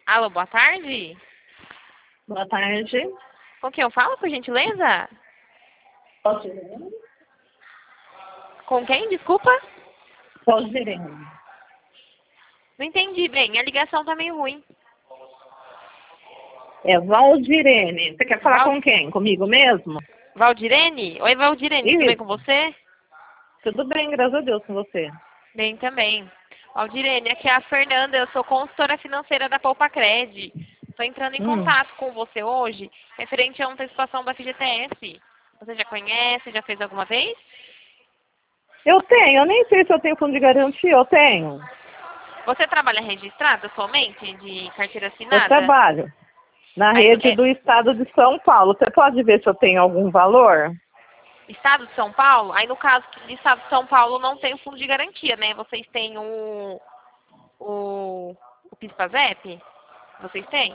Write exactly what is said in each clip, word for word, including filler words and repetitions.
Alô, boa tarde. Boa tarde. Com quem eu falo, por gentileza? Rosirene. Com quem, desculpa? Rosirene. Não entendi bem, a ligação tá meio ruim. É Valdirene. Você quer falar Val... com quem? Comigo mesmo? Valdirene? Oi, Valdirene, tudo bem com você? Tudo bem, graças a Deus, com você. Bem também. Valdirene, aqui é a Fernanda, eu sou consultora financeira da Poupa Cred. Estou entrando em Hum. contato com você hoje, referente a uma antecipação da F G T S. Você já conhece, já fez alguma vez? Eu tenho, eu nem sei se eu tenho fundo de garantia, eu tenho. Você trabalha registrado atualmente, de carteira Eu assinada? trabalho na Aí, rede é, do estado de São Paulo. Você pode ver se eu tenho algum valor? Estado de São Paulo? Aí, no caso de Estado de São Paulo, não tem o fundo de garantia, né? Vocês têm o, o, o PIS/PASEP? Vocês têm?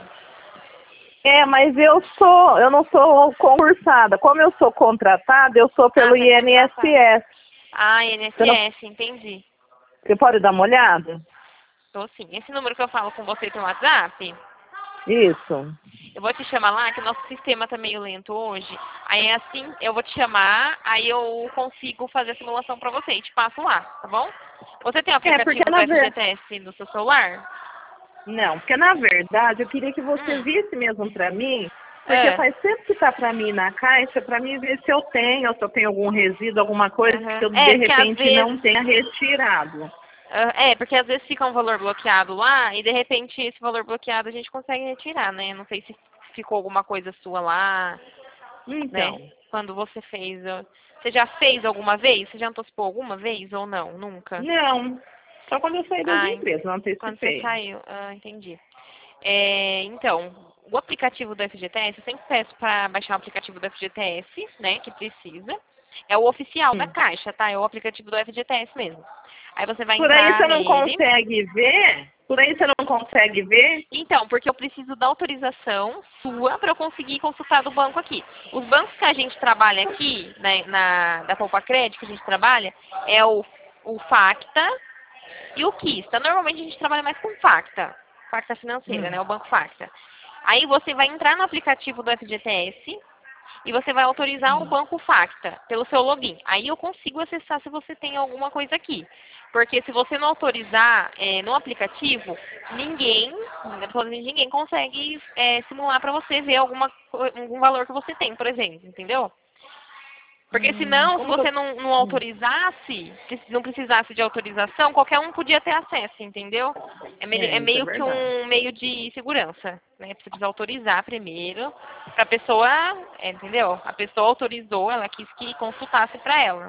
É, mas eu sou, eu não sou concursada. Como eu sou contratada, eu sou Ah, pelo você é contratada. I N S S. Ah, Você, não, I N S S, entendi. você pode dar uma olhada? Tô sim. Esse número que eu falo com você pelo WhatsApp, Isso. eu vou te chamar lá, que o nosso sistema tá meio lento hoje. Aí assim, eu vou te chamar, aí eu consigo fazer a simulação pra você e te passo lá, tá bom? Você tem o É, porque aplicativo do na ver... F G T S no seu celular? Não, porque na verdade eu queria que você Hum. visse mesmo pra mim, porque É. faz tempo que tá pra mim na caixa, pra mim ver se eu tenho, ou se eu tenho algum resíduo, alguma coisa que Uhum. eu É, de porque às repente não vezes. tenha retirado. ah, É, porque às vezes fica um valor bloqueado lá e de repente esse valor bloqueado a gente consegue retirar, né? Não sei se ficou alguma coisa sua lá, né? Então, Quando você fez. ah, Você já fez alguma vez? Você já antecipou alguma vez ou não? Nunca? não. Só quando eu saí das Ah, en- empresas, não quando você antecipei. saiu. Ah, entendi. É, então, o aplicativo do F G T S, eu sempre peço para baixar o aplicativo do F G T S, né? Que precisa. É o oficial da Hum. Caixa, tá? É o aplicativo do F G T S mesmo. Aí você vai Por aí entrar você não nele. consegue ver? Por aí você não consegue ver? Então, porque eu preciso da autorização sua para eu conseguir consultar do banco aqui. Os bancos que a gente trabalha aqui, né, na, da Poupa Cred, que a gente trabalha, é o, o Facta e o Kista. Normalmente a gente trabalha mais com Facta, Facta financeira, Hum. né, o Banco Facta. Aí você vai entrar no aplicativo do F G T S e você vai autorizar o Hum. Banco Facta pelo seu login. Aí eu consigo acessar se você tem alguma coisa aqui. Porque se você não autorizar é, no aplicativo, ninguém, ninguém consegue é, simular para você ver alguma, co- algum valor que você tem, por exemplo, entendeu? Porque Hum. senão, se Como que você eu... não, não Hum. autorizasse, se não precisasse de autorização, qualquer um podia ter acesso, entendeu? É, meio- é É, isso é meio que verdade. um meio de segurança, né? Você precisa autorizar primeiro, para a pessoa, é, entendeu? A pessoa autorizou, ela quis que consultasse para ela.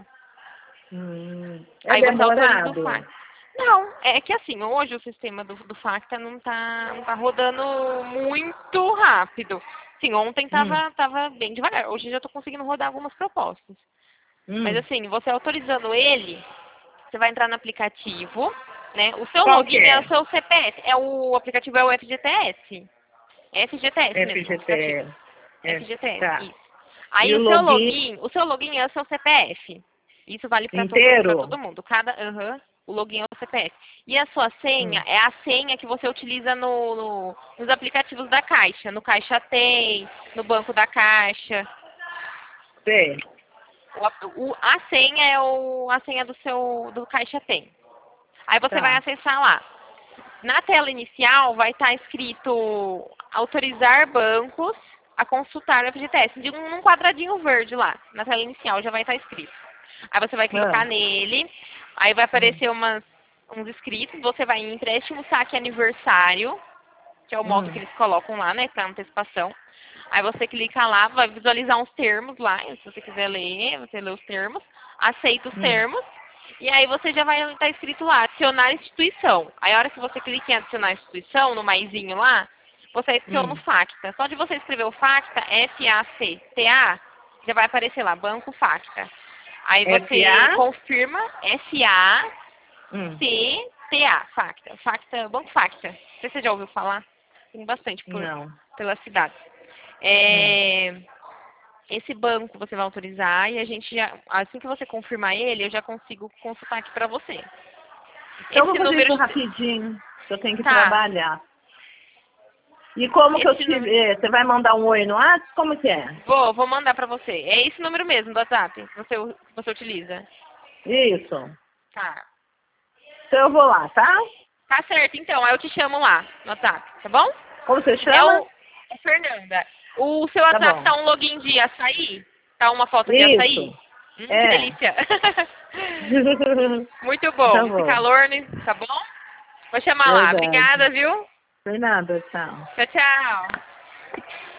Hum. É Aí você autoriza o demorado? Facta. Não, é que assim, hoje o sistema do, do Facta não tá, não tá rodando muito rápido. Sim, ontem Hum. tava, tava bem devagar. Hoje já tô conseguindo rodar algumas propostas. Mas Hum. assim, você autorizando ele, você vai entrar no aplicativo, né? O seu Qual que login é é? o seu C P F. É o aplicativo é o F G T S. É F G T S mesmo, o aplicativo. F G T S. É, F G T S, tá. isso. E Aí o o seu login login, o seu login é o seu C P F. Isso vale para todo, para inteiro? todo mundo. Cada, aham, o login é o C P F. E a sua senha Hum. é a senha que você utiliza no, no- nos aplicativos da Caixa. No Caixa Tem, no Banco da Caixa. Sei. O, o- a senha é o, a senha do seu do Caixa Tem. Aí você vai Tá. acessar lá. Na tela inicial vai estar escrito autorizar bancos a consultar o F G T S. De um, num quadradinho verde lá. Na tela inicial já vai estar escrito. Aí você vai Ah. clicar nele. Aí vai Hum. aparecer umas, uns escritos. Você vai em empréstimo saque aniversário, que é o modo que Hum. eles colocam lá, né, para antecipação. Aí você clica lá, vai visualizar uns termos lá, se você quiser ler, você lê os termos, aceita os Hum. termos, e aí você já vai estar escrito lá, adicionar instituição. Aí a hora que você clica em adicionar instituição, no maisinho lá, você adiciona o Hum. Facta. Só de você escrever o Facta, F A C T A, já vai aparecer lá, Banco Facta. Aí você F A? confirma F A Hum. C T A, Facta. Facta, Banco Facta. Não sei se você já ouviu falar. Tem bastante por, Não. pela cidade. Hum. É, esse banco você vai autorizar e a gente já, assim que você confirmar ele, eu já consigo consultar aqui pra você. Então eu vou Esse fazer número isso de... rapidinho, que eu tenho que Tá, trabalhar. E como que eu Esse te... número... eh, Você vai mandar um oi no WhatsApp? Como que é? Vou, vou mandar pra você. É esse número mesmo do WhatsApp que você, que você utiliza. Isso. Tá. Então eu vou lá, tá? Tá certo, então. Aí eu te chamo lá no WhatsApp, tá bom? Como você É chama? o é Fernanda. O seu Tá WhatsApp bom. tá um login de açaí? Tá uma foto de açaí? Isso. Hum, que É. delícia. Muito Tá bom. Esse bom. calor, né? Tá bom? Vou chamar lá. Verdade. Obrigada, viu? Sem nada, tchau. Tchau, tchau.